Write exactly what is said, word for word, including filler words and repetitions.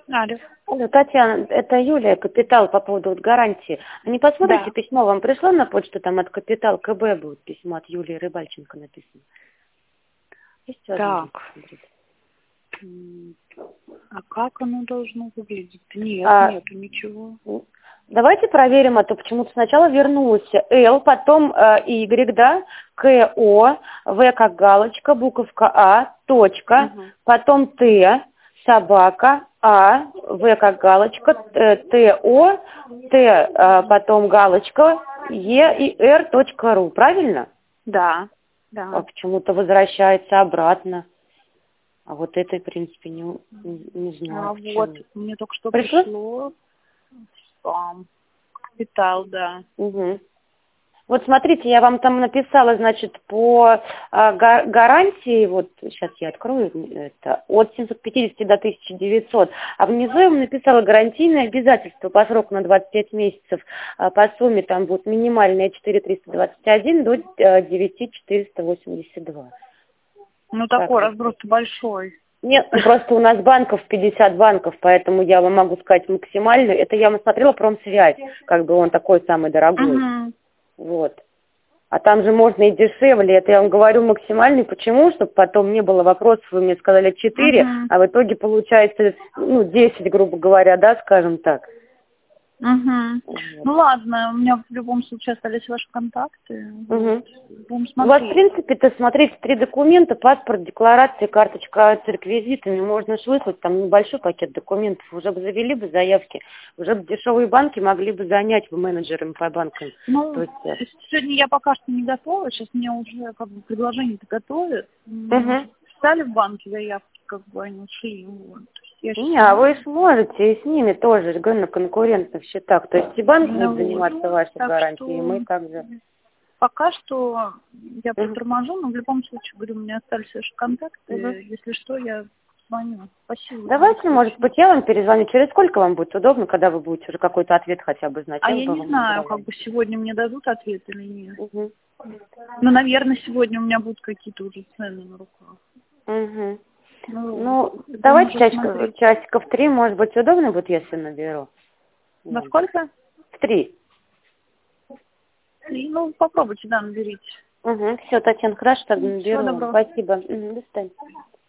Алло. Алло, Татьяна, это Юлия, Капитал, по поводу вот гарантии. А не посмотрите, Да. письмо вам пришло на почту, там от Капитал КБ будет письмо от Юлии Рыбальченко написано. Есть возможность Так. посмотреть? М, А как оно должно выглядеть? Нет, А, нету ничего. давайте проверим, а то почему-то сначала вернулось Л, потом э, Y, да, К, О, В как галочка, буковка А, точка, Угу. потом Т, собака, А, В как галочка, Т, Т, О, Т, э, потом галочка, Е и Р точка ру, правильно? Да, А да. почему-то возвращается обратно. А вот это, в принципе, не, не, не знаю А вот, почему. мне только что Пришло? пришло спам. Капитал, да. Угу. Вот смотрите, я вам там написала, значит, по а, га- гарантии, вот сейчас я открою, это от семисот пятидесяти до тысячи девятисот, а внизу я вам написала гарантийное обязательство по сроку на двадцать пять месяцев, а, по сумме там будет минимальная четыре тысячи триста двадцать один до а, девять тысяч четыреста восемьдесят два. Ну, Как такой вы? разброс просто Нет, ну, просто у нас банков пятьдесят банков, поэтому я вам могу сказать максимальную. Это я вам смотрела промсвязь, как бы он такой самый дорогой. Угу. Вот. А там же можно и дешевле. Это я вам говорю максимальный. Почему? Чтобы потом не было вопросов. Вы мне сказали четыре, Угу. а в итоге получается, ну, десять, грубо говоря, да, скажем так. Угу. Вот. Ну ладно, у меня в любом случае остались ваши контакты. Угу. Вот. Будем У вас, в смотреть. принципе-то, смотрите, три документа: паспорт, декларация, карточка с реквизитами. Можно же выслать там небольшой пакет документов. Уже бы завели бы заявки, уже бы дешевые банки могли бы занять бы менеджерами по банкам. Ну, То есть, э, сегодня я пока что не готова, сейчас мне уже как бы предложение-то готовят. Мы угу. уже писали в банке заявки, как бы они ушли. Вот. Я сейчас Не, а сама. вы сможете и с ними тоже, я говорю, на конкурентных счетах. То есть и банк будет Ну, заниматься вот. вашей Так гарантией, и что мы также. пока что я Угу. приторможу, но в любом случае, говорю, у меня остались ваши контакты. Угу. Если что, я звоню. Спасибо за Давайте, может встречу. быть, я вам перезвоню. Через сколько вам будет удобно, когда вы будете уже какой-то ответ хотя бы знать? А Я я бы не вам знаю, набрала. как бы сегодня мне дадут ответ или нет. Угу. Ну, наверное, сегодня у меня будут какие-то уже цены на руках. Угу. Ну, Ну, будем давайте уже часиков, смотреть. часиков в три, может быть, удобно будет, если наберу. Во Вам. сколько? В три. И, ну, попробуйте, да, наберите. Угу. Все, Татьяна, хорошо, тогда Всего наберу вам. доброго. Спасибо. Угу. До свидания.